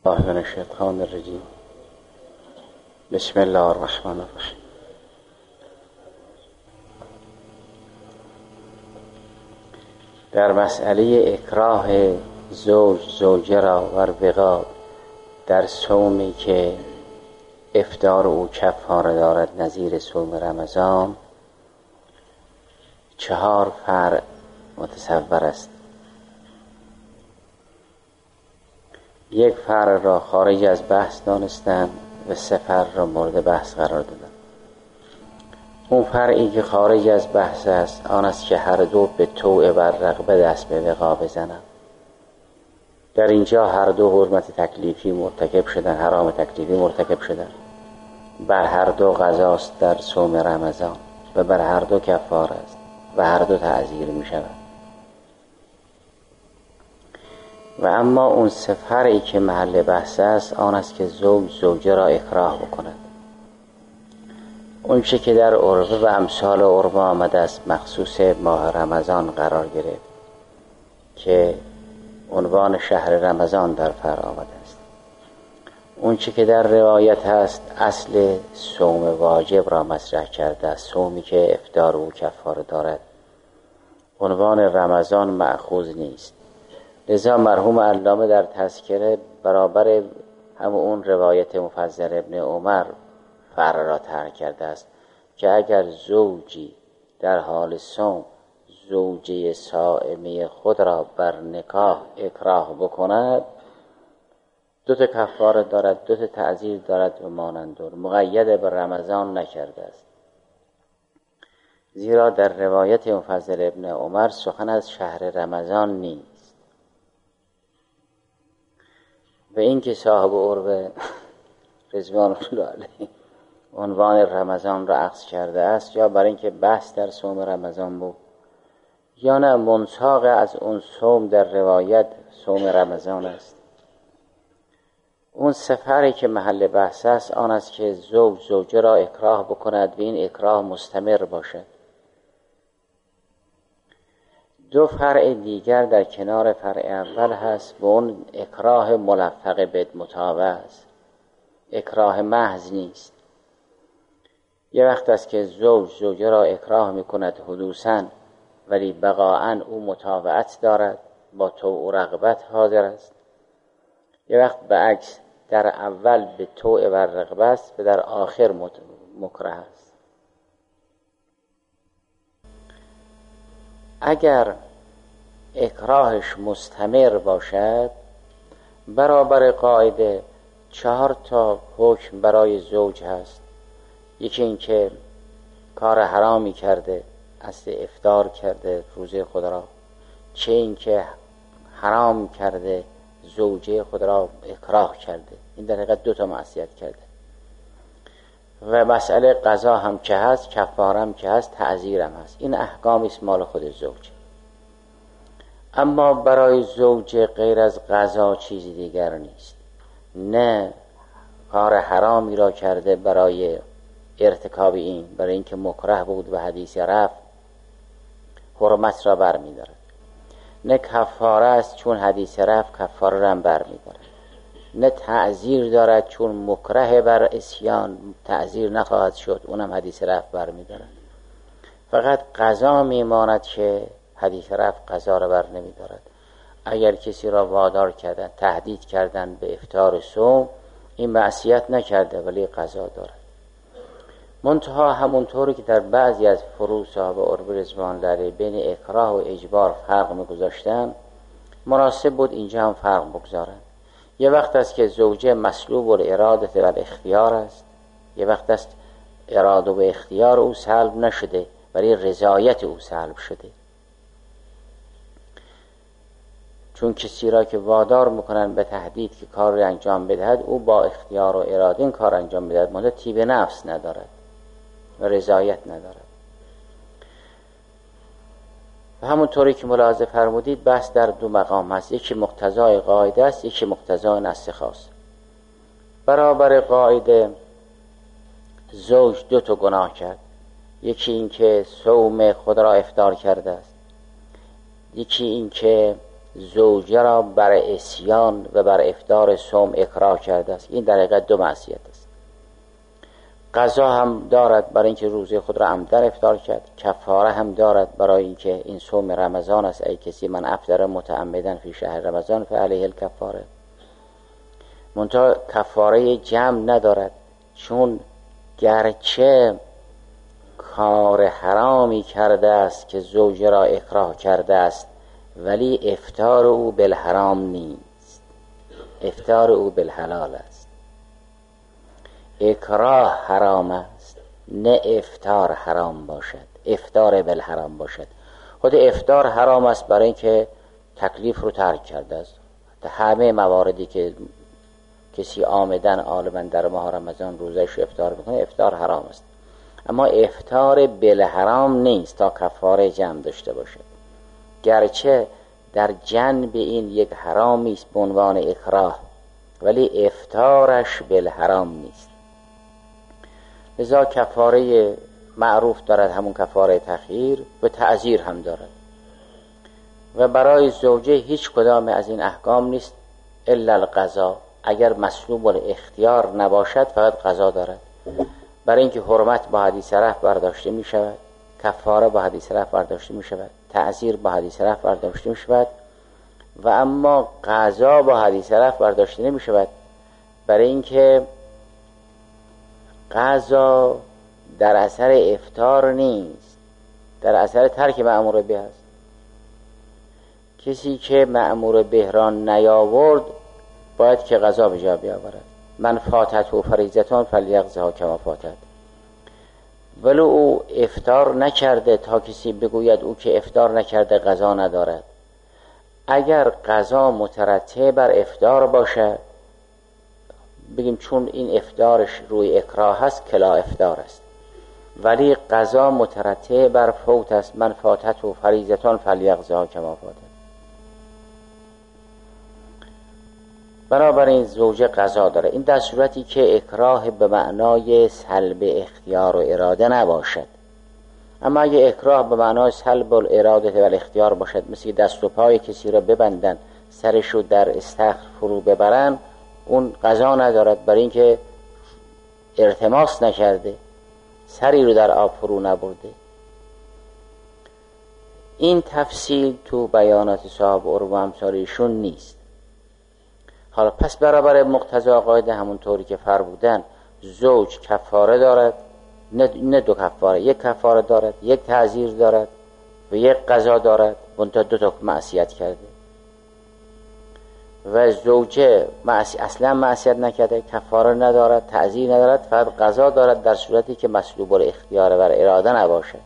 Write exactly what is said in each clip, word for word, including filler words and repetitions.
الله من الشیطان الرجیم. بسم الله الرحمن الرحیم. در مسئله اکراه زوج زوجه را و الوقاد در صومی که افطار او کفاره دارد نظیر صوم رمضان، چهار فرع متصور است. یک فرع را خارج از بحث دانستند و سه فرع را مورد بحث قرار دادند. اون فرعی که خارج از بحث است آن است که هر دو به طوع و رغبه دست به وقا بزنند. در اینجا هر دو حرمت تکلیفی مرتکب شدن، حرام تکلیفی مرتکب شدن. بر هر دو قضاست در صوم رمضان و بر هر دو کفاره است و هر دو تعزیر می شود. و اما اون سه فرعی که محل بحث است آن است که زوج زوجه را اکراه بکند. اون چه که در عربه و امثال عربه آمده است مخصوص ماه رمضان قرار گرفت که عنوان شهر رمضان در فرع آمده است. اون چه که در روایت هست اصل صوم واجب را مطرح کرده است، صومی که افطار او کفاره دارد. عنوان رمضان مأخوذ نیست. لذا مرحوم علامه در تذکره برابر همون اون روایت مفضل ابن عمر فرع را طرح کرده است که اگر زوجی در حال صوم زوجه صائمه خود را بر نکاح اکراه بکند، دو تا کفاره دارد، دو تا تعزیر دارد و مانند آن، مقید به رمضان نکرده است. زیرا در روایت مفضل ابن عمر سخن از شهر رمضان نیست. و این که صاحب عربه رضوان الله علیه عنوان رمضان را اخذ کرده است، یا برای اینکه بحث در صوم رمضان بود، یا نه منساق از اون صوم در روایت صوم رمضان است. اون سفری که محل بحث است آن است که زوج زوجه را اکراه بکند و این اکراه مستمر باشد. دو فرع دیگر در کنار فرع اول هست و اون اکراه ملفق به متابعه است، اکراه محض نیست. یه وقت است که زوج زوجه را اکراه میکند حدوثاً ولی بقاعاً او متابعت دارد، با طوع و رغبت حاضر است. یه وقت به عکس، در اول به طوع و رغبت است و در آخر مکره است. اگر اکراهش مستمر باشد، برابر قاعده چهار تا حکم برای زوج هست. یکی این که کار حرامی کرده، اصل افطار کرده روزه خود را، چه این که حرام کرده زوجه خود را اکراه کرده، این در حقیقت دو تا معصیت کرده. و مسئله قضا هم که هست، کفاره هم که هست، تعزیر هم هست. این احکامی است مال خود زوج. اما برای زوج غیر از قضا چیزی دیگر نیست. نه کار حرامی را کرده برای ارتکاب این، برای اینکه مکره بود و حدیث رفت حرمت را بر می دارد. نه کفاره است چون حدیث رفت کفاره را بر می دارد. نه تعزیر دارد چون مکره بر اسیان تعزیر نخواهد شد، اونم حدیث رفت بر می دارد. فقط قضا می ماند که حدیث رفت قضا را بر نمی دارد. اگر کسی را وادار کردن، تهدید کردن به افطار صوم، این معصیت نکرده ولی قضا دارد. منتها همونطوری که در بعضی از فروع صاحب عربه رضوان الله علیه بین اکراه و اجبار فرق می‌گذاشتن، مناسب بود اینجا هم فرق بگذارن. یه وقت است که زوجه مسلوب الاراده و الاختیار است، یه وقت است اراده و اختیار او سلب نشده ولی رضایت او سلب شده. چون کسی را که وادار میکنن به تهدید که کار را انجام بدهد، او با اختیار و اراده این کار انجام بدهد، منتها طیب نفس ندارد و رضایت ندارد. و همونطوری که ملاحظه فرمودید بحث در دو مقام هست، یکی مقتضای قاعده است، یکی مقتضای نص خاص. برابر قاعده زوج دو تا گناه کرد، یکی این که صوم خود را افطار کرده است، یکی این که زوجه را بر عصیان و بر افطار صوم اکراه کرده است. این در حقیقت دو معصیت است. قضا هم دارد برای اینکه روزه خود را عمدن افطار کرد، کفاره هم دارد برای اینکه این صوم رمضان است. ای کسی من افطر متعمدا فی شهر رمضان فعلیه الکفاره. منتها کفاره جمع ندارد، چون گرچه کار حرامی کرده است که زوجه را اکراه کرده است، ولی افطار او بالحرام نیست، افطار او بالحلال است. اکراه حرام است، نه افطار حرام باشد، افطار بالحرام باشد. خود افطار حرام است برای اینکه تکلیف رو ترک کرده است. همه مواردی که کسی آمدن عالما در ماه رمضان روزش افطار میکنه، افطار حرام است. اما افطار بالحرام نیست تا کفاره جمع داشته باشد، گرچه در جنب این یک حرامی است به عنوان اکراه، ولی افطارش بالحرام نیست. لذا کفاره معروف دارد همون کفاره تخییر، و تعزیر هم دارد. و برای زوجه هیچ کدام از این احکام نیست الا القضا. اگر مسلوب الاختیار نباشد فقط قضا دارد. برای اینکه حرمت با حدیث رفع برداشته می شود، کفاره با حدیث رفع برداشته می شود، تعزیر با حدیث رفع برداشته می شود، و اما قضا با حدیث رفع برداشته نمی شود، برای اینکه قضا در اثر افطار نیست، در اثر ترک مأمور به است. کسی که مأمور به را نیاورد باید که قضا به جا بیاورد. من فاتت و فریضتان فلیقضها کما فاتت. ولو او افطار نکرده تا کسی بگوید او که افطار نکرده قضا ندارد. اگر قضا مترتب بر افطار باشه بگیم چون این افطارش روی اکراه است کلا افطار است، ولی قضا مترتب بر فوت است. من فاتت و فریضتان فلیقضها کما فاتت. بنابراین زوجه قضا داره. این در صورتی که اکراه به معنای سلب اختیار و اراده نباشد. اما اگه اکراه به معنای سلب الاراده و الاختیار باشد، مثل دست و پای کسی را ببندن، سرشو در استخر فرو ببرن، اون قضا ندارد، برای اینکه التماس نکرده، سری رو در آب فرو نبرده. این تفصیل تو بیانات صاحب عرب و امثالشون نیست. حالا پس برابر مقتضا قاعده همونطوری که فرمودن، زوج کفاره دارد، نه, نه دو کفاره، یک کفاره دارد، یک تعزیر دارد و یک قضا دارد، منتها دو تا معصیت کرده. و زوجه معصی... اصلا معصیت نکرده، کفاره ندارد، تعزیر ندارد، فقط قضا دارد در صورتی که مسلوب الاختیار بر اراده نباشه.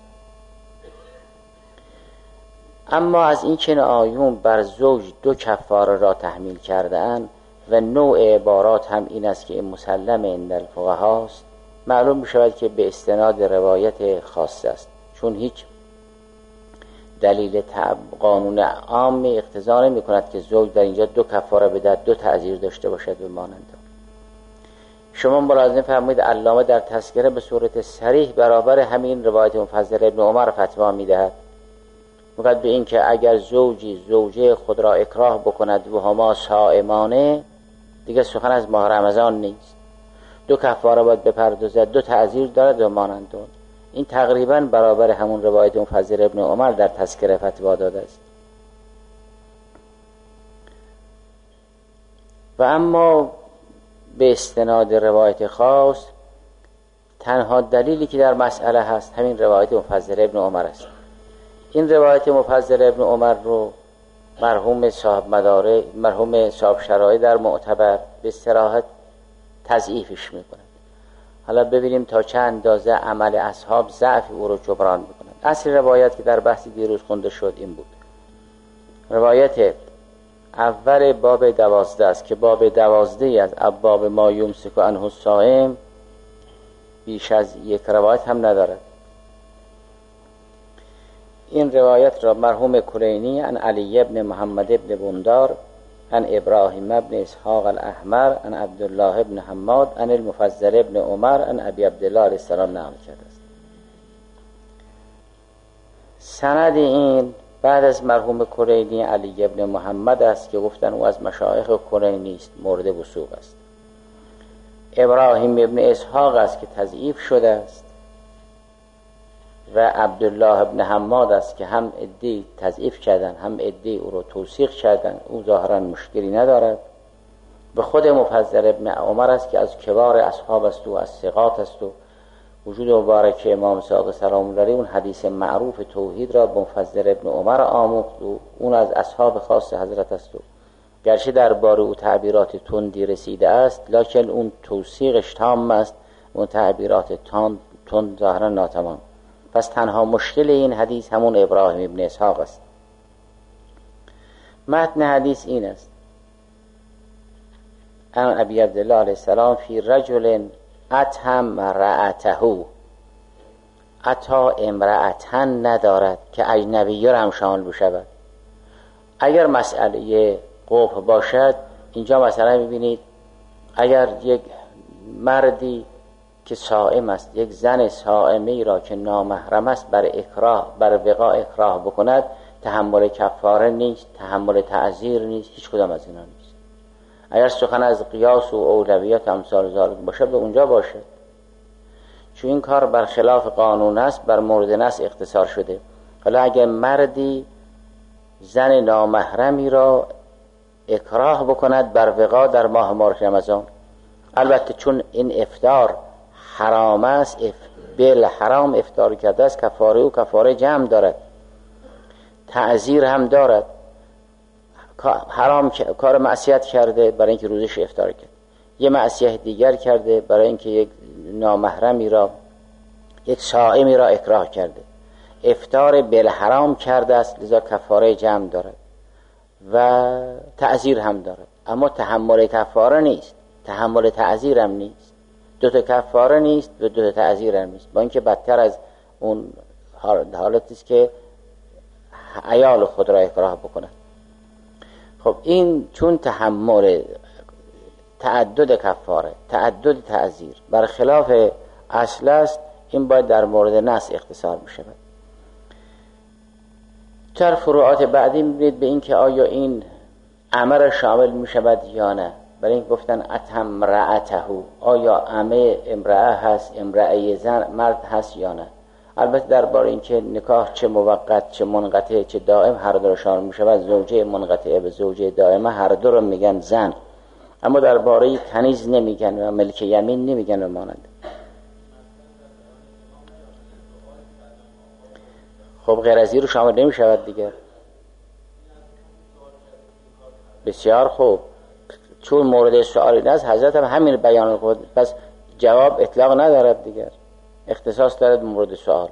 اما از این چنین آیون بر زوج دو کفاره را تحمیل کرده‌اند و نوع عبارات هم این است که این مسلم عند الفقهاء است، معلوم می شود که به استناد روایت خاصه است، چون هیچ دلیل قانون عام اقتضا نمی کند که زوج در اینجا دو کفاره بدهد، دو تعزیر داشته باشد و مانند. شما ملاحظه فرمایید علامه در تذکره به صورت صریح برابر همین روایت مفضل ابن عمر فتوا می دهد، مقد به این که اگر زوجی زوجه خود را اکراه بکند و هما صائمانه، دیگه سخن از ماه رمضان نیست، دو کفاره باید بپردازد، دو تعزیر دارد و مانند. این تقریبا برابر همون روایت مفضل ابن عمر در تذکره فتوا داده است. و اما به استناد روایت خاص تنها دلیلی که در مسئله هست همین روایت مفضل ابن عمر است. این روایت مفضل ابن عمر رو مرحوم صاحب مدارک، مرحوم صاحب شرایع در معتبر به صراحت تضعیفش میکنه. حالا ببینیم تا چند اندازه عمل اصحاب ضعف او رو جبران میکنه. اصل روایت که در بحث دیروز خونده شد این بود. روایت اول باب دوازده است که باب دوازده از ابواب ما یمسک عنه الصائم بیش از یک روایت هم ندارد. این روایت را مرحوم کلینی عن علی ابن محمد ابن بندار عن ابراهیم ابن اسحاق الاحمر عن عبدالله ابن حماد عن المفضل ابن عمر عن ابی عبدالله علیه السلام نقل کرده است. سند این بعد از مرحوم کلینی علی ابن محمد است که گفتن او از مشایخ کلینی است، مورد وثوق است. ابراهیم ابن اسحاق است که تضعیف شده است و عبدالله ابن حماد است که هم عده‌ای تضعیف کردن هم عده‌ای او رو توثیق کردن. او ظاهرا مشکلی ندارد. و خود مفضل ابن عمر است که از کبار اصحاب است و از ثقات است و وجود مبارک امام صادق سلام الله علیه اون حدیث معروف توحید را به مفضل ابن عمر آموخت و اون از اصحاب خاص حضرت است و گرچه درباره او تعبیرات تندی رسیده است لکن اون توثیقش تام است، اون تعبیرات تند ظاهرا ناتمام. پس تنها مشکل این حدیث همون ابراهیم ابن اسحاق است. متن حدیث این است: ان ابی عبدالله علیه السلام فی رجل اتهم رأته، عطا امرأتن ندارد که اجنبیه را هم شامل بشود. اگر مسئله قبح باشد، اینجا مثلا میبینید اگر یک مردی که صائم است یک زن صائمی را که نامحرم است بر اکراه بر وقاع اکراه بکند، تحمل کفاره نیست، تحمل تعزیر نیست، هیچ کدام از اینا نیست. اگر سخن از قیاس و اولویت امثال ذالک باشد به اونجا باشد، چون این کار برخلاف قانون است، بر مورد نص اختصار شده. حالا اگر مردی زن نامحرمی را اکراه بکند بر وقاع در ماه مبارک رمضان، البته چون این افطار حرام است، اف بل حرام افطار کرده است، کفاره و کفاره جمع دارد، تعزیر هم دارد. حرام کار معصیت کرده برای اینکه روزش افطار کرد، یه معصیت دیگر کرده برای اینکه یک نامحرمی را یک صائمی را اکراه کرده، افطار بالحرام کرده است، لذا کفاره جمع دارد و تعزیر هم دارد. اما تحمل کفاره نیست، تحمل تعزیر هم نیست، دو تا کفاره نیست و دو تا تعزیر هم نیست، با اینکه بدتر از اون حالتی است که عیال خود را اکراه بکنند. خب این چون تحمل تعدد کفاره تعدد تعزیر برخلاف اصل است، این باید در مورد نص اختصار بشود. در فروعات بعدی می‌بینید به این که آیا این امر شامل می‌شود یا نه. برای این گفتن اتهم رأته، آیا امه امرأه هست، امرأه زن مرد هست یا نه. البته درباره این که نکاح چه موقت چه منقطع چه دائم هر دو را شامل می‌شود، زوجه منقطعه به زوجه دائمه هر دو را میگن زن، اما درباره کنیز نمیگن و ملک یمین نمیگن و مانند. خب غیر از این رو شامل نمی‌شود دیگر. بسیار خوب، چون مورد سؤالی نیست حضرت هم همین بیان خود، پس جواب اطلاق ندارد دیگر، اختصاص دارد مورد سؤال.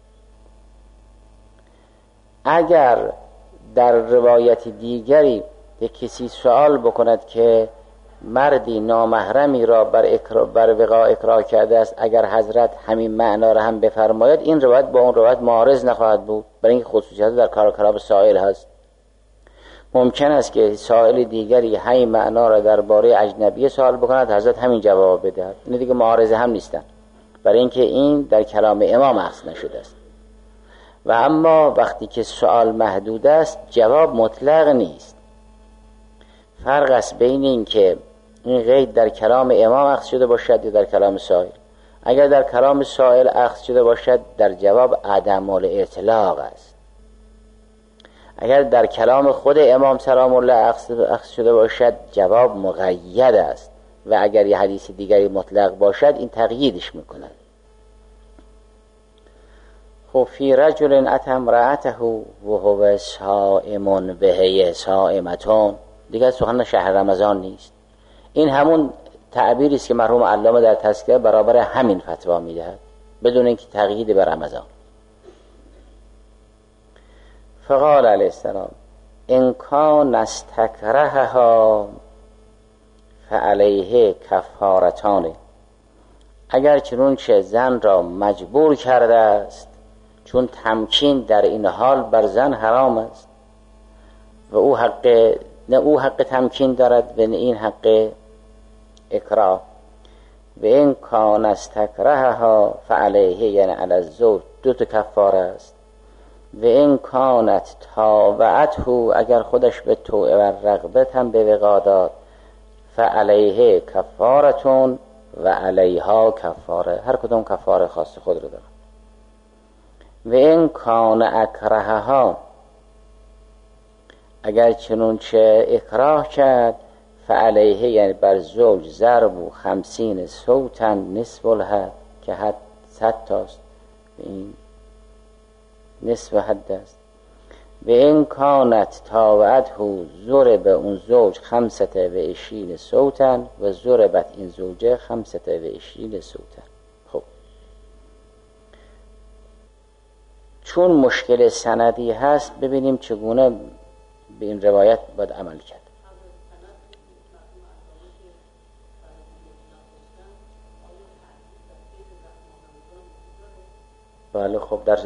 اگر در روایت دیگری یک کسی سوال بکند که مردی نامحرمی را بر اکرا بر وقاع اکراه کرده است، اگر حضرت همین معنا را هم بفرماید، این روایت با اون روایت معارض نخواهد بود، برای اینکه خصوصیات در کار کلام سائل هست. ممکن است که سائل دیگری همین معنا را درباره اجنبی سوال بکند، حضرت همین جواب بدهد، این دیگه معارضه هم نیستن، برای اینکه این در کلام امام اخذ نشده است. و اما وقتی که سوال محدود است جواب مطلق نیست. فرق است بین این که این قید در کلام امام اخذ شده باشد یا در کلام سائل. اگر در کلام سائل اخذ شده باشد در جواب عدم الاطلاق است. اگر در کلام خود امام سلام الله اخذ شده باشد جواب مقید است و اگر یه حدیث دیگری مطلق باشد این تقییدش میکند. خب فی رجل اتم رأته و هو صائم بهی صائمتون، دیگر سخن شهر رمضان نیست. این همون تعبیری است که مرحوم علامه در تذکره برابر همین فتوا میدهد بدون اینکه تقیید به رمضان. فقال علیه السلام ان کان استکرهها فعلیه کفارتان، اگر چنانچه زن را مجبور کرده است، چون تمکین در این حال بر زن حرام است و او حق نه او حق تمکین دارد و نه این حق اکراه، و این کان استکرهها فعلیه یعنی علی الزوج دو تا کفاره است. و این کانت تاوعته، اگر خودش به توعه و رغبت هم به وقا داد، فعلیه کفارتون و علیها کفاره، هر کدوم کفاره خاص خود رو داره. و این کان اکرهها، اگر چنونچه اکراه کرد، فعلیه یعنی بر زوج ضرب و خمسین صوتن نصف الحد، که حد صد تاست، این نصف حد است. و این کانت تاوعته ضرب اون زوج خمسته و عشرین صوتن و ضربت این زوجه خمسته و عشرین صوتن. خب چون مشکل سندی هست، ببینیم چگونه به این روایت باید عمل کرد. بله خب در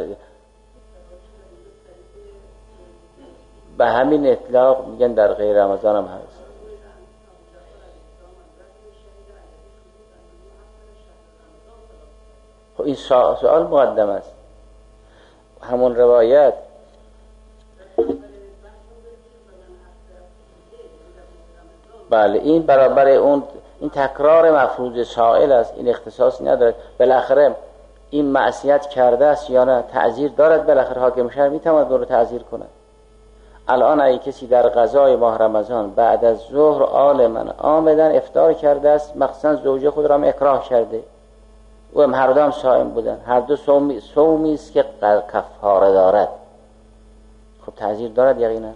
به همین اطلاق میگن در غیر رمضان هم هست. خب این سوال مقدم است. همون روایت بله این برابر اون، این تکرار مفروض سائل است، این اختصاص نداره. بالاخره این معصیت کرده است یا نه، تعزیر دارد. بالاخره حاکم شهر میتواند اون رو تعزیر کند. الان اگه کسی در غذای ماه رمضان بعد از ظهر عالما آمدن افطار کرده است، مخصوصا زوجه خود را هم اکراه کرده و هم هر دو هم صائم بودن، هر دو صومی صومی است که کفاره دارد، خب تعزیر دارد یقینا.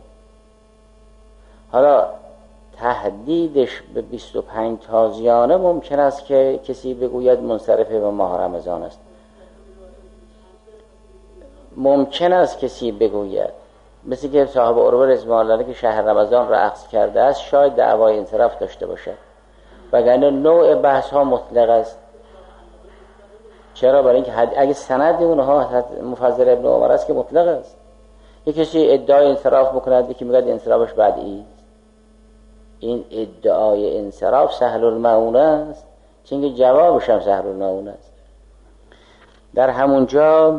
حالا تهدیدش به بیست و پنج تازیانه ممکن است که کسی بگوید منصرف به ماه رمضان است، ممکن است کسی بگوید، مثل که صاحب عروه رضوان الله که شهر رمضان را عقص کرده است شاید دعوای انصراف داشته باشد، وگرنه نوع بحث ها مطلق است. چرا؟ برای اینکه اگه سند اونها مفضل ابن عمر است که مطلق است. یک کسی ادعای انصراف بکند که میگه انصرافش بدعی، این ادعای انصراف سهل المعونه است، چون که جوابش هم سهل المعونه است. در همونجا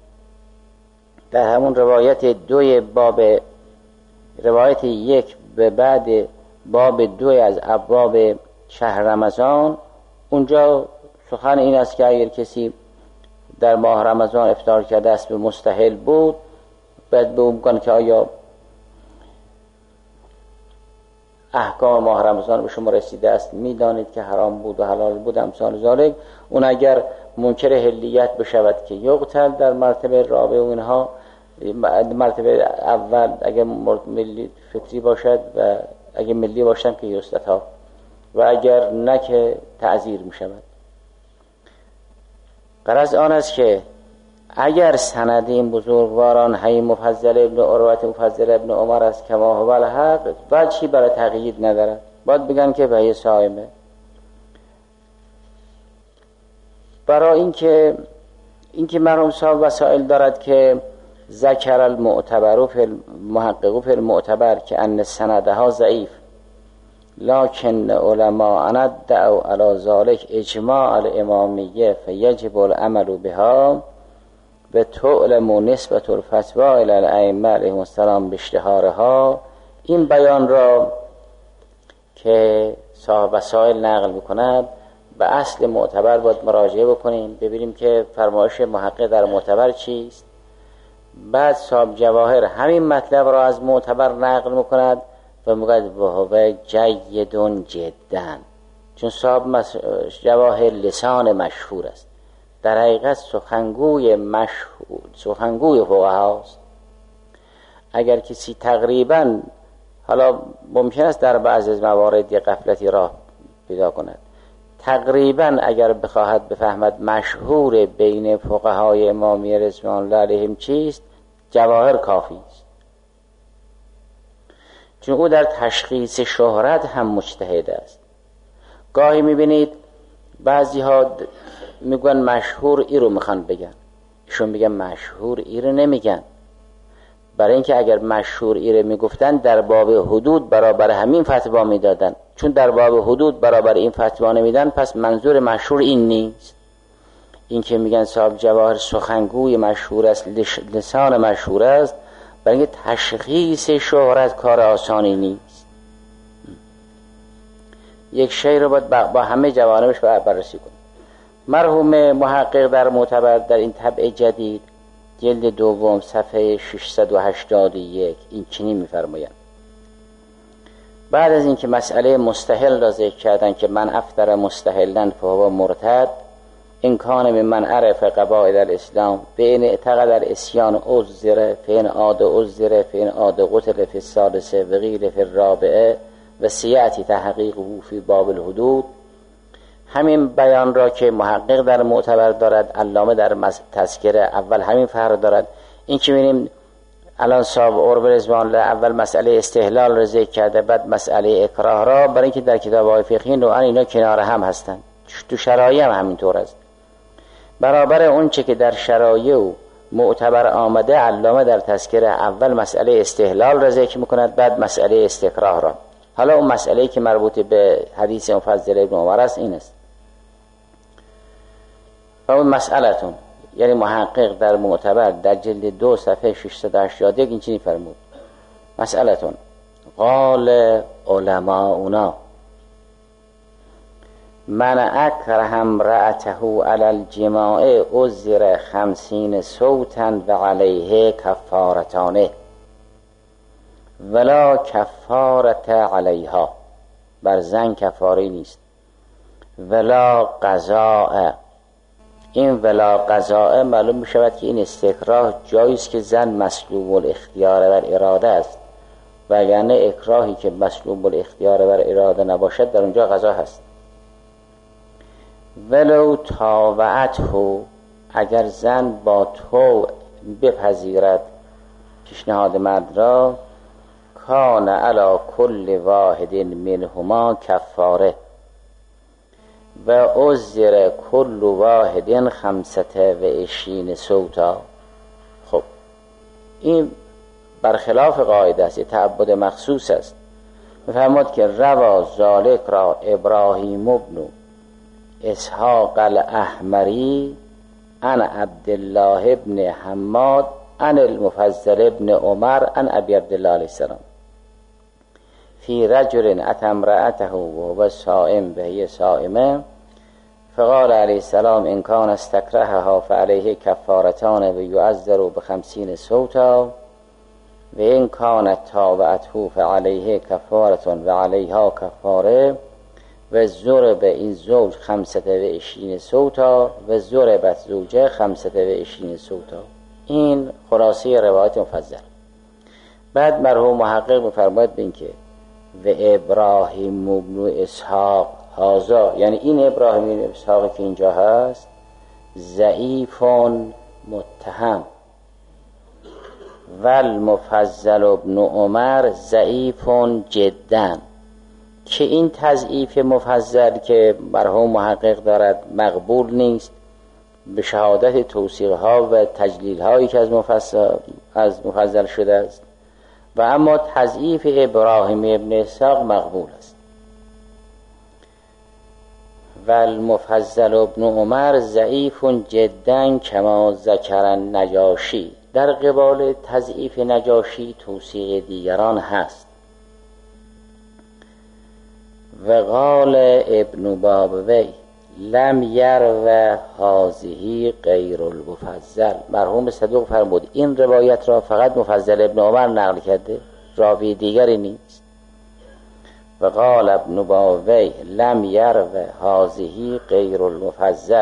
در همون روایت دوی باب روایت یک به بعد باب دوی از ابواب شهر رمضان، اونجا سخن این است که اگر کسی در ماه رمضان افطار کرده است به مستحل بود، بعد به امکان که آیا احکام ماه رمضان به شما رسیده است، میدانید که حرام بود و حلال بود امثال ذالک، اون اگر منکر حلیت بشود که یقتل در مرتبه رابع و اینها، مرتبه اول اگر ملی فطری باشد و اگر ملی باشد که یستتا، و اگر نه که تعزیر می شود. غرض آن است که اگر سند این بزرگواران هی مفضل ابن عروه مفضل ابن عمر است کما هو الحق، وجهی برای تقیید ندارد، باید بگن که به صائمه. برای اینکه اینکه مرحوم صاحب وسائل دارد که ذکر المعتبر فی المحقق فی المعتبر که ان سندها ضعیف، لکن علماء ندعوا علی ذلک اجماع الامامیه فیجب العمل بها و تعلم نسبت الفتوی الی الائمه علیهم السلام باشتهارها. این بیان را که صاحب وسائل نقل میکند به اصل معتبر باید مراجعه بکنیم، ببینیم که فرمایش محقق در معتبر چیست. بعد صاحب جواهر همین مطلب را از معتبر نقل میکند و میگوید وهو جیدون جدا، چون صاحب جواهر لسان مشهور است، در حقیقت سخنگوی مشهور سخنگوی فقهاست. اگر کسی تقریبا، حالا ممکن است در بعضی از موارد یه غفلتی راه پیدا کند، تقریبا اگر بخواهد بفهمد مشهور بین فقهای امامیه رضوان الله علیهم چیست، جواهر کافی است، چون او در تشخیص شهرت هم مجتهد است. گاهی میبینید بعضی ها میگن مشهور ای رو میخوان بگن، ایشون میگن مشهور ای رو نمیگن، برای اینکه اگر مشهور ای رو میگفتن در باب حدود برابر همین فتوا میدادن، چون در باب حدود برابر این فتوا نمیدن، پس منظور مشهور این نیست. این که میگن صاحب جواهر سخنگوی مشهور است، لسان مشهور است، برای اینکه تشخیص شهرت کار آسانی نیست. یک شی رو باید با همه جوانبش بررسی کنیم. مرحوم محقق در معتبر در این طبع جدید جلد دوم صفحه ششصد و هشتاد و یک این چنین می‌فرمایند: بعد از اینکه مسئله مستحل را ذکر کردن که من افطر مستحلا فهو مرتد، این کان من عرف قواعد الاسلام بین اعتقد الاسیان عذر فین عاد عذر فین عاد قتل فی السادسه و غیر فی الرابعه و سیأتی تحقیقه فی باب الحدود. همین بیان را که محقق در معتبر دارد، علامه در تذکره اول همین فرق دارد. این که می‌بینیم الان صاحب عرب رضوان الله اول مسئله استحلال را ذکر کرده، بعد مسئله اکراه را، برای اینکه در کتاب‌های فقهی نوعا اینا کنار هم هستند، تو شرایع هم همینطور است. برابر اون چه که در شرایع و معتبر آمده، علامه در تذکره اول مسئله استحلال را ذکر می‌کند، بعد مسئله استکراه را. حالا اون مسئله‌ای که مربوط به حدیث مفضل ابن عمر است این است. و اون مسئلتون، یعنی محقق در معتبر در جلد دو صفحه ششصد و هشتاد و یک این چنین فرمود: مسئلتون قال علماؤنا من اکره امرأته علی الجماع عذر خمسین صوتا و علیه کفارتانه ولا کفارت علیها، بر زن کفاری نیست، ولا قضاء. این ولا قضاء معلوم می شود که این استکراه جاییست که زن مسلوب الاختیار بر اراده است، وگرنه اکراهی که مسلوب الاختیار بر اراده نباشد در اونجا قضا هست. ولو طاوعته، اگر زن با تو بپذیرد پیشنهاد مرد را، کان علی کل واحد منهما کفاره و عذر کل واحد خمسة و عشرین صوتا. خب این برخلاف قاعده است، تعبد مخصوص است. می‌فرماد که روا ذالک را ابراهیم ابن اسحاق الاحمری عن عبدالله ابن حماد عن المفضل ابن عمر عن ابی عبدالله علیه السلام فی رجل اتى امرأته وهو صائم وهي صائمه فقال علیه السلام ان کان استکرهها فعلیه کفارتان و یعذر بخمسین صوتا و ان کانت طاوعته فعلیه کفارتان و علیها کفاره و ضرب این زوج خمسة و عشرین صوتا و ضربت زوجه خمسة و عشرین صوتا. این خلاصه روایت مفضل. بعد مرحوم محقق می‌فرماید بین که و ابراهیم ابن اسحاق هازا، یعنی این ابراهیم ابن اسحاق که اینجا هست ضعیفون متهم، و المفضل ابن عمر ضعیفون جدا، که این تضعیف مفضل که مرحوم محقق دارد مقبول نیست به شهادت توثیق ها و تجلیل هایی که از مفصل از مفضل شده است، و اما تضعیف ابراهیم ابن اسحاق مقبول است. و المفضل ابن عمر ضعیف جدا کما ذکر نجاشی، در قبال تضعیف نجاشی توثیق دیگران هست. و قال ابن بابوی لم یرو هذه غیر المفضل، مرحوم صدوق فرمود این روایت را فقط مفضل ابن عمر نقل کرده، راوی دیگری نیست. و قال ابن بابوی لم یرو هذه غیر المفضل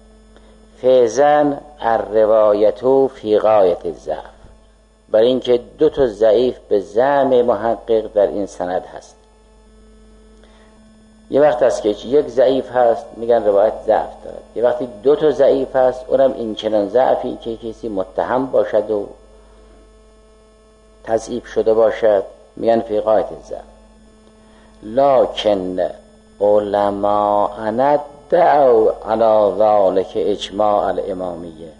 فیزن الروایت فی غایت الضعف، بر اینکه دو تا ضعیف به زعم محقق در این سند هست. یه وقت هست که یک ضعیف هست میگن روایت ضعف دارد، یه وقتی دو تا ضعیف هست اونم این چنان ضعفی که کسی متهم باشد و تضعیف شده باشد میگن فی غایت الضعف. لکن علماء دعوا علی ذلک اجماع الامامیه.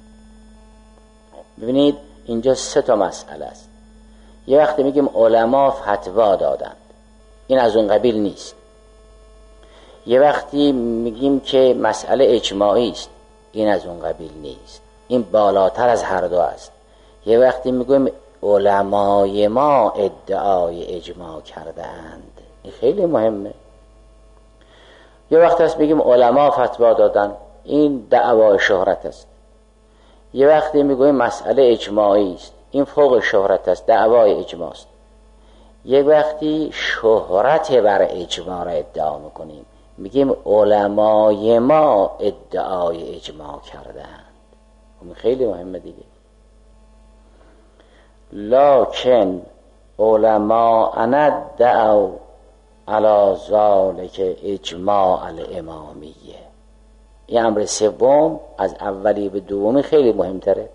ببینید اینجا سه تا مسئله است. یه وقتی میگیم علما فتوا دادند، این از اون قبیل نیست. یه وقتی میگیم که مسئله اجماعی است، این از اون قبیل نیست، این بالاتر از هر دو است. یه وقتی میگویم علمای ما ادعای اجماع کردند، این خیلی مهمه. یه وقت هست بگیم علما فتوا دادن، این دعوای شهرت است. یه وقتی میگویم مسئله اجماعی است، این فوق شهرت است، دعوای اجماع است. یه وقتی شهرت بر اجماع را ادعا میکنیم، میگیم علمای ما ادعای اجماع کردند. این خیلی مهمه دیگه. لکن علما انا دعوا علی ذلک اجماع الامامیه. این امر سوم از اولی به دومی خیلی مهمتره.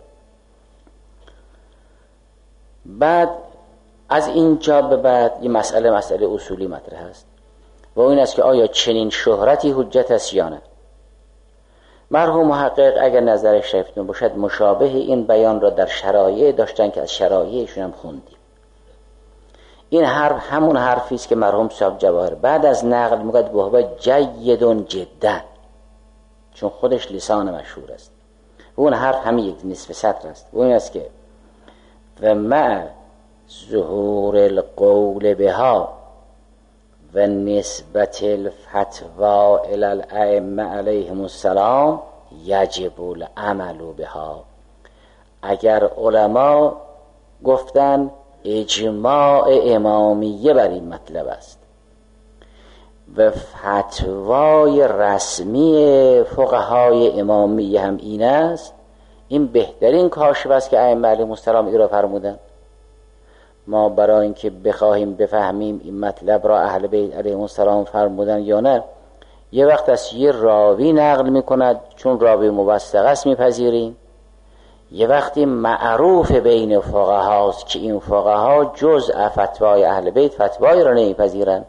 بعد از اینجا به بعد این مسئله مسئله اصولی مطرح است و این است که آیا چنین شهرتی حجت است یا نه. مرحوم محقق اگر نظرش شریفتون باشد مشابه این بیان را در شرایع داشتن که از شرایعشون هم خوندیم. این حرف همون حرفی است که مرحوم صاحب جواهر بعد از نقل میگه بهوا جیدون جدا، چون خودش لسان مشهور است. و اون حرف همین یک نصف سطر است و این است که و مع ظهور القول بها و نسبت الفتوا الی الائمه علیهم السلام یجب العمل بها. اگر علما گفتن اجماع امامیه بر این مطلب است و فتوای رسمی فقهای امامیه هم این است، این بهترین کاشف است که ائمه علیهم السلام این را فرمودن. ما برای اینکه بخواهیم بفهمیم این مطلب را اهل بیت علیهم السلام فرمودن یا نه، یه وقت از یه راوی نقل میکند چون راوی موثق است میپذیریم، یه وقتی معروف بین فقهاست که این فقها جزء فتوای اهل بیت فتوای را نمیپذیرند.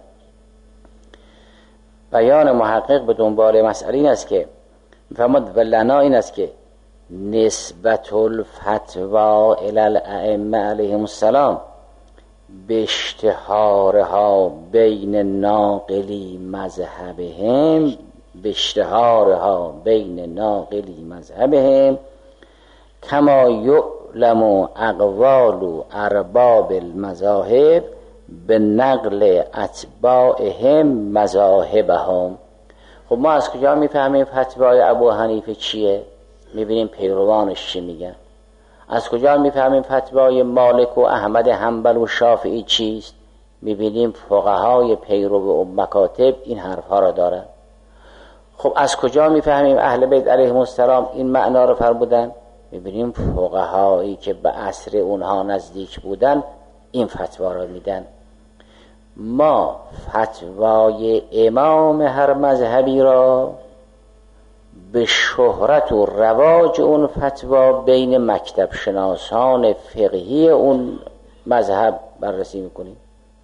بیان محقق به دنبال مسئله این است که فهمد ولنا این است که نسبت الفتوا الی الائمه علیهم السلام به اشتهارها بین ناقلی مذهبهم به اشتهارها بین ناقلی مذهبهم کما یعلم اقوال ارباب المذاهب به نقل اتباعهم مذاهبهم. خب ما از کجا میفهمیم فتوای ابو حنیفه چیه؟ میبینیم پیروانش چی میگن. از کجا میفهمیم فتوای مالک و احمد حنبل و شافعی چیست؟ میبینیم فقهای پیرو و مکاتب این حرفها را دارن. خب از کجا میفهمیم اهل بیت علیهم السلام این معنا رو فرمودن؟ میبینیم فقهایی که به عصر اونها نزدیک بودن این فتوا را میدن. ما فتوای امام هر مذهبی را به شهرت و رواج اون فتوا بین مکتب شناسان فقهی اون مذهب بررسی میکنیم.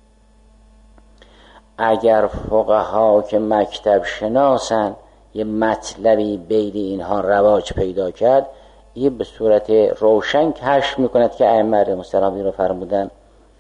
اگر فقها که مکتب شناسن یه مطلبی بین اینها رواج پیدا کرد، این به صورت روشن کشف میکند که ائمه علیهم السلام این رو فرمودن.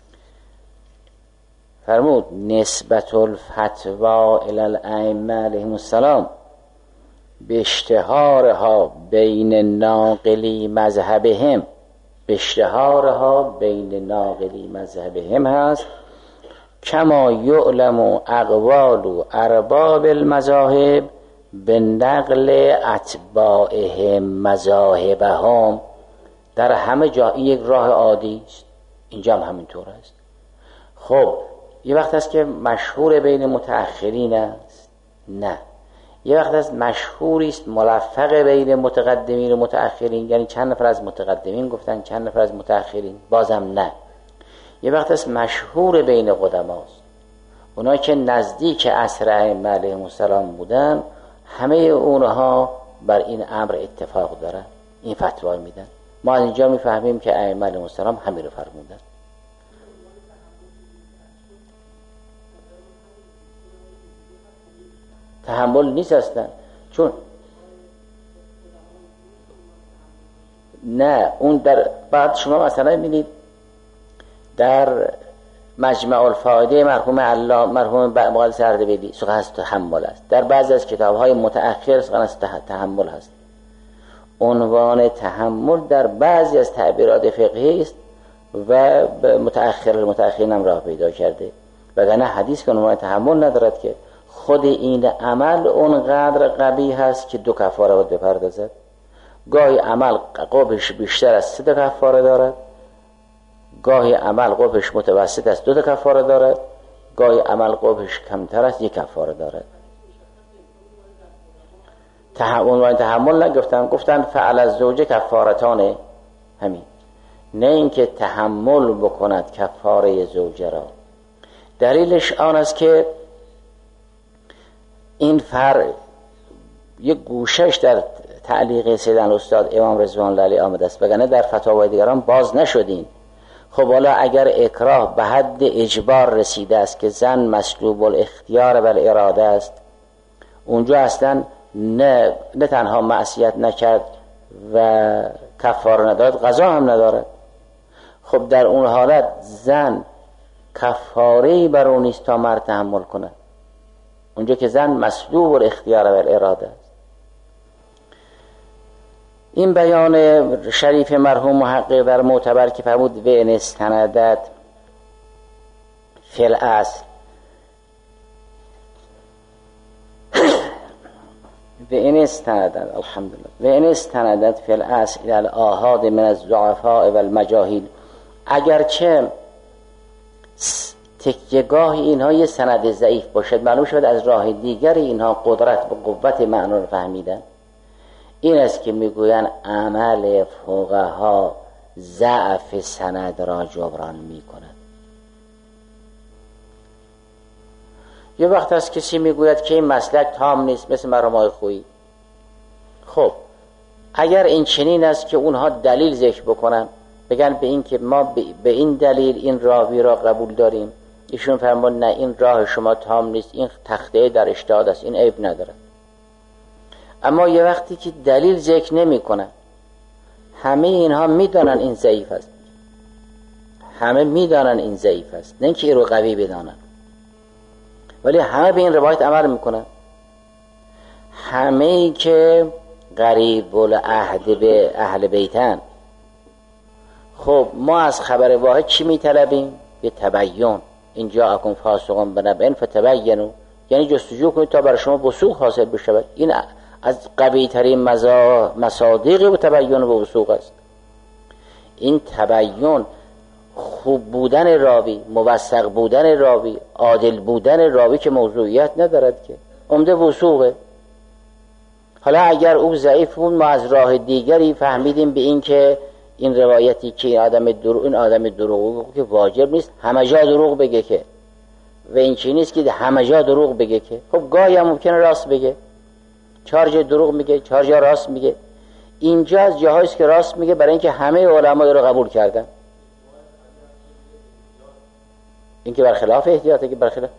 فرمود نسبت الفتوا الی الائمه علیهم السلام به اشتهارها بین ناقلی مذهبهم، به اشتهارها بین ناقلی مذهبهم هست کما یعلم اقوال ارباب المذاهب به نقل اتباعهم مذاهبهم. در همه جا این یک راه عادی است، اینجا هم همینطور است. خب یه وقت هست که مشهور بین متأخرین است، نه یه وقت هست مشهوری است ملفق بین متقدمین و متأخرین، یعنی چند نفر از متقدمین گفتن چند نفر از متأخرین، بازم نه. یه وقت هست مشهور بین قدماست، اونایی که نزدیک عصر ائمه علیهم السلام بودن همه اونها بر این امر اتفاق دارن، این فتوا میدن. ما از اینجا میفهمیم که ائمه علیهم السلام همین رو فرمودن. تحمل نیست هستن، چون نه اون در بعد شما مثلا میبینید در مجمع الفائده مرحوم علامه مرحوم مقدس اردبیلی سخن از تحمل است، در بعضی از کتاب‌های متأخر سخن از تحمل هست. عنوان تحمل در بعضی از تعبیرات فقهی است و متأخر متأخرین هم راه پیدا کرده، وگرنه حدیث که عنوان تحمل ندارد که. خود این عمل اونقدر قبیح هست که دو کفاره باید بپردازد. گاهی عمل قبحش بیشتر از سه تا کفاره دارد، گاهی عمل قبحش متوسط است دو تا کفاره دارد، گاهی عمل قبحش کمتر است یک کفاره دارد. عنوان تحمل نگفتن، گفتن فعل الزوجه کفارتانه، همین، نه اینکه تحمل بکند کفاره زوجه را. دلیلش آن است که این فرع یک گوشش در تعلیق سیدن استاد امام رضوان الله علیه آمده است، وگرنه در فتاوای دیگران باز نشدین. خب حالا اگر اکراه به حد اجبار رسیده است که زن مسلوب الاختیار و الاراده است، اونجا اصلا نه, نه تنها معصیت نکرد و کفاره ندارد، قضا هم ندارد. خب در اون حالت زن کفاره‌ای بر اون نیست تا مرد تحمل کنه، اونجا که زن مسلوب الاختیار و الاراده است. این بیان شریف مرحوم محقق در معتبر که فرمود و ان استندت فی الاصل و ان استندت الحمدلله و ان استندت فی الاصل الى الاحاد من الضعفاء و المجاهیل، اگرچه تکیه‌گاه اینها یه سند ضعیف باشد، معلوم شود از راه دیگر اینها قدرت و قوت معنا رو فهمیدن. این است که میگوین عمل فقها ضعف سند را جبران میکند. یه وقت از کسی میگوید که این مسلک تام نیست، مثل مرحوم آقای خویی. خب اگر این چنین است که اونها دلیل ذکر بکنن، بگن به این که ما به این دلیل این راوی را قبول داریم، ایشون فرمان نه این راه شما تام نیست، این تخته در اجتهاد است، این عیب نداره. اما یه وقتی که دلیل ذکر نمی کنن، همه اینها میدانن این ضعیف است، همه میدانن این ضعیف است، نه اینکه این رو قوی بدانن، ولی همه به این روایت عمل میکنن. همه ای که قریب العهد به اهل بیتن. خب ما از خبر واحد چی میطلبیم؟ به تبیین. اینجا اکن فاسقون بنبئن فتبینوا، یعنی جستجو کنید تا برای شما وثوق حاصل بشود. این از قوی ترین مصادیق و تبیین و وثوق است. این تبیین خوب بودن راوی، موثق بودن راوی، عادل بودن راوی که موضوعیت ندارد که، عمده وثوقه. حالا اگر او ضعیف بود، ما از راه دیگری فهمیدیم به این که این روایتی که این آدم دروغ این آدم دروغ که واجب نیست همه جا دروغ بگه که، و این چی نیست که همه جا دروغ بگه که. خب گاهی هم ممکنه راست بگه، چهار جا دروغ میگه، چهار جا راست میگه. اینجا از جاهاییست که راست میگه برای اینکه همه علما رو قبول کردن. این که برخلاف احتیاطه، که برخلاف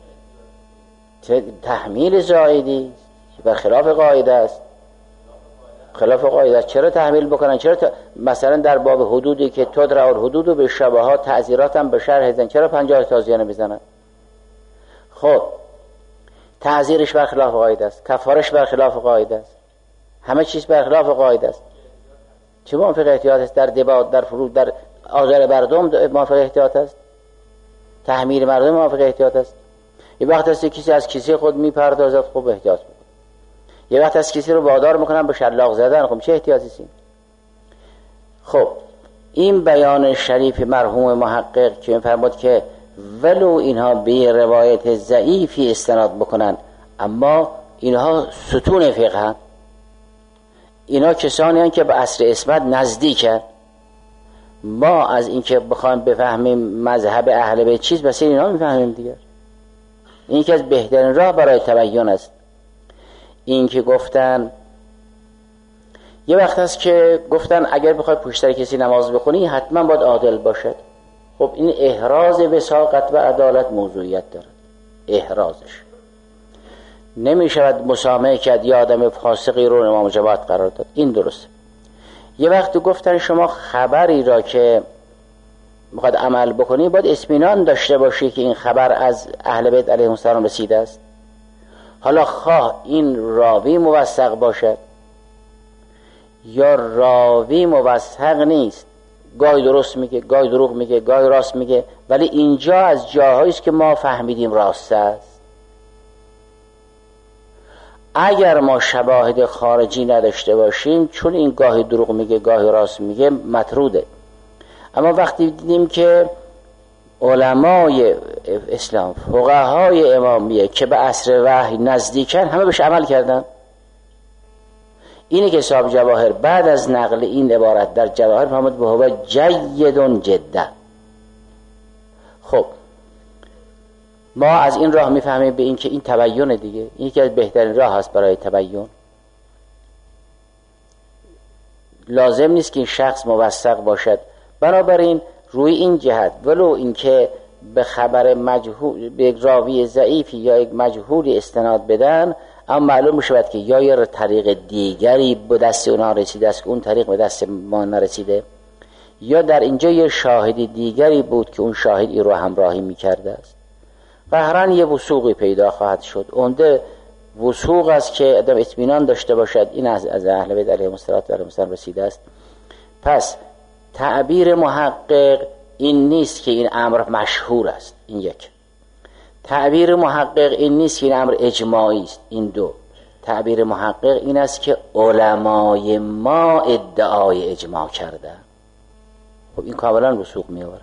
تحمیل زائدی برخلاف قاعده است، خلاف قاعده است. چرا تحمیل بکنن؟ چرا ت... مثلا در باب حدودی که تدرع الحدود و به شبهات تعزیرات هم به شرح زن، چرا پنجاه تازیانه بزنن؟ خب تعزیرش برخلاف قاعده است، کفارش برخلاف قاعده است، همه چیز برخلاف قاعده است. چه موافق احتیاط است؟ در دبات، در فرود، در آزار مردم موافق احتیاط است، تحمیل مردم موافق احتیاط است. یه وقت است کسی از کسی خود میپردازد، خوب احتیاط میکنه. یه وقت از کسی رو وادار میکنن به شلاق زدن، خب چه احتیاطی است؟ خب این بیان شریف مرحوم محقق که میفرماد که ولو اینها به روایت ضعیفی استناد بکنن، اما اینها ستون فقه هم. اینا کسانی هستند که به عصر عصمت نزدیکن. ما از اینکه بخوایم بفهمیم مذهب اهل بیت چیز، بس اینا میفهمیم دیگر. این که از بهترین راه برای تبیین است. این که گفتن یه وقت هست که گفتن اگر بخوای پشت کسی نماز بخونی حتما باید عادل باشد. خب این احراز وثاقت و عدالت موضوعیت دارد. احرازش نمی شود مسامحه کرد یا آدم فاسقی رو امام جماعت قرار داد، این درسته. یه وقت گفتن شما خبری را که میخواد عمل بکنی باید اطمینان داشته باشی که این خبر از اهل بیت علیهم السلام رسیده است. حالا خواه این راوی موثق باشد یا راوی موثق نیست، گاهی درست میگه، گاهی دروغ میگه، گاهی راست میگه، ولی اینجا از جاهایی است که ما فهمیدیم راست است. اگر ما شواهد خارجی نداشته باشیم، چون این گاهی دروغ میگه گاهی راست میگه، مطروده. اما وقتی دیدیم که علمای اسلام، فقهای امامیه که به عصر وحی نزدیکن، همه بهش عمل کردن. اینه که صاحب جواهر بعد از نقل این عبارت در جواهر فرمود به هو جید جدا. خب ما از این راه میفهمیم به این که این تبیین دیگه، این یکی از بهترین راه هست برای تبیین. لازم نیست که این شخص موثق باشد. بنابراین روی این جهت ولو اینکه به خبر مجهول، به یک راوی ضعیفی یا یک مجهولی استناد بدن، اما معلوم میشود که یا یه طریق دیگری به دست اونا رسیده است که اون طریق به دست ما نرسیده، یا در اینجا یه شاهدی دیگری بود که اون شاهد این رو همراهی میکرده است. قهرن یه وثوقی پیدا خواهد شد. اونده وثوق است که آدم اطمینان داشته باشد این از از اهل بیت علیهم السلام رسیده است. پس تعبیر محقق این نیست که این امر مشهور است، این یک. تعبیر محقق این نیست که این امر اجماعی است، این دو. تعبیر محقق این است که علمای ما ادعای اجماع کردند. خب این کاملا وثوق می آورد.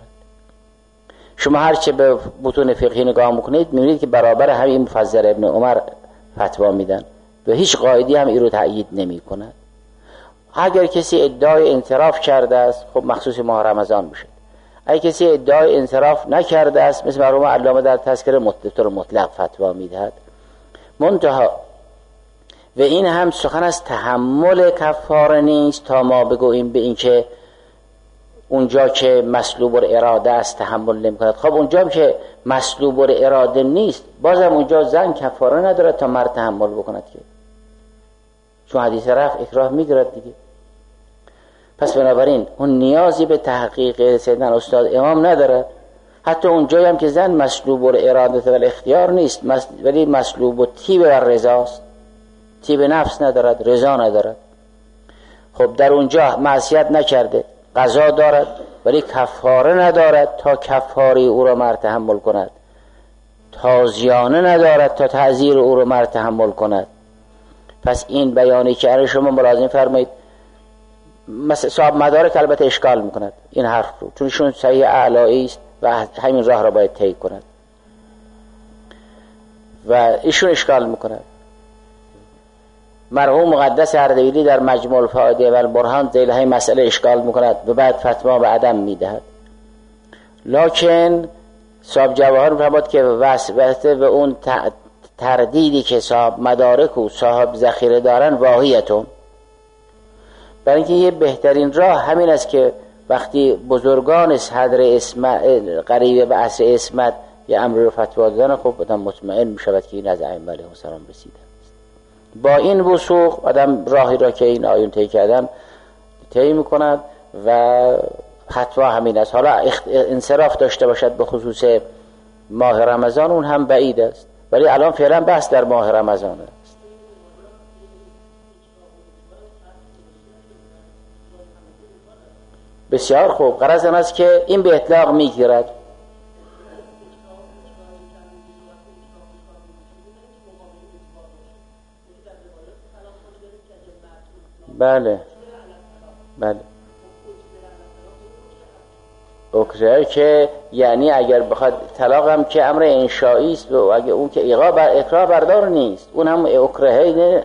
شما هرچه به متون فقهی نگاه میکنید میبینید که برابر همین مفضل ابن عمر فتوا میدن و هیچ قائدی هم این رو تأیید نمی کند. اگر کسی ادعای انصراف کرده است، خب مخصوص ماه رمضان میشه. اگر کسی ادعای انصراف نکرده است، مثل مرحوم علامه در تذکره مطلق مطلق فتوا میدهد. منتها و این هم سخن از تحمل کفاره نیست تا ما بگوییم به این که اونجا که مسلوب اراده است تحمل نمی کند. خب اونجا که مسلوب اراده نیست، بازم اونجا زن کفاره ندارد تا مرد تحمل بکند که، چون حدیث رفع اکراه میگیرد دیگه. پس بنابراین اون نیازی به تحقیق سیدنا استاد امام ندارد. حتی اونجایی هم که زن مسلوب اراده و اختیار نیست، ولی مسلوب و تیب و رضاست، تیب نفس ندارد، رضا ندارد. خب در اونجا معصیت نکرده، قضا دارد ولی کفاره ندارد تا کفاره او را مرد تحمل کند، تازیانه ندارد تا تعزیر او را مرد تحمل کند. پس این بیانی که اره شما ملازم فرمایید، مثلا صاحب مدارک البته اشکال میکند این حرف رو، چون ایشون صحیح اعلایی است و همین راه را باید طی کند و ایشون اشکال میکند. مرحوم مقدس اردبیلی در مجموع الفائده و البرهان ذیل های مسئله اشکال میکند و بعد فتوا به عدم میدهد. لکن صاحب جواهر میفرماد که واسطه و اون تردیدی که صاحب مدارک و صاحب ذخیره دارن واهیتون، برای اینکه یه بهترین راه همین است که وقتی بزرگان صدر اسمت قریبه به عصر اسمت یه امر رو فتوا دادن، خب آدم مطمئن میشود که این از ائمه علیهم السلام رسیده. با این وثوق آدم راهی را که این آیون طی کردن طی میکند و فتوا همین است. حالا انصراف داشته باشد به خصوص ماه رمضان اون هم بعید است، ولی الان فعلا بحث در ماه رمضان است. بسیار خوب. غرض این است که این به اطلاق میگیرد. بله بله اکره که یعنی اگر بخواد طلاق هم که امر انشایی است و اگر اون که ایقا بر اکراه بردار نیست، اون هم اکره نه.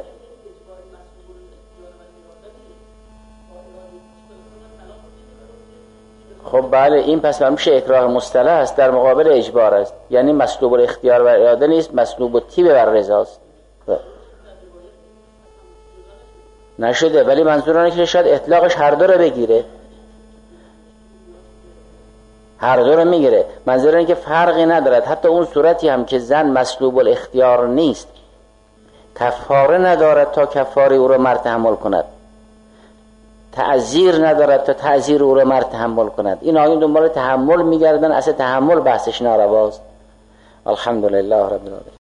خب بله این پس میشه اکراه مصطلح است در مقابل اجبار است، یعنی مسلوب الاختیار و اراده نیست، مسلوب الطیب و رضاست. نشده، ولی منظور اینه که شاید اطلاقش هر دو رو بگیره، هر دو رو میگیره. منظور اینه که فرقی ندارد، حتی اون صورتی هم که زن مسلوب الاختیار نیست کفاره ندارد تا کفاره او رو مرد تحمل کند، تعزیر ندارد تا تعزیر او رو مرد تحمل کند. این آیون دنبال تحمل میگردن، اصلا تحمل بحثش نارواست. الحمدلله رب العالمین.